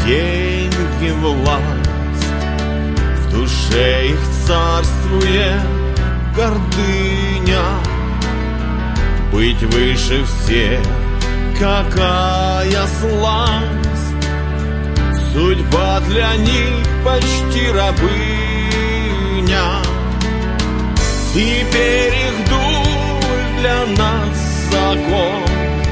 деньги, власть. В душе их царствует гордыня. Быть выше всех, какая сласть. Судьба для них почти рабыня. Теперь их дуль для нас закон,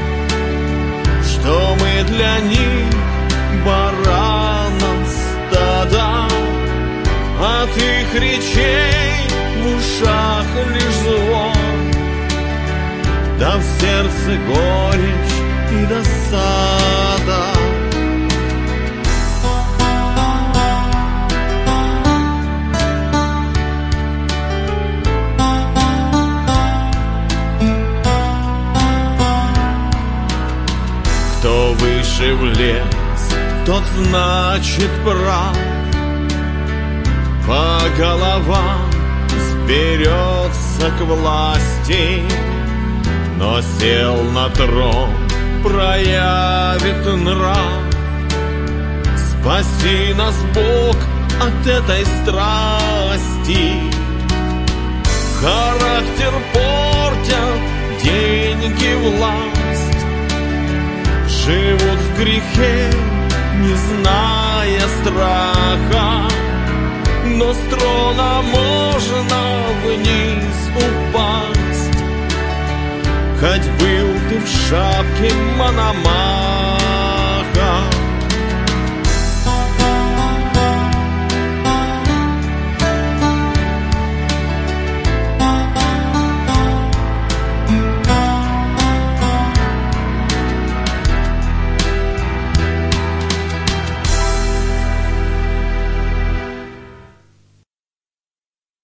что мы для них баранов стада. От их речей в ушах лишь звон, да в сердце горечь и досада. Кто выше влез, тот значит прав. По головам сберется к власти, но сел на трон, проявит нрав. Спаси нас, Бог, от этой страсти. Характер портят деньги, власть. Живут в грехе, не зная страха, но с трона можно вниз упасть. Хоть был ты в шапке Мономаха.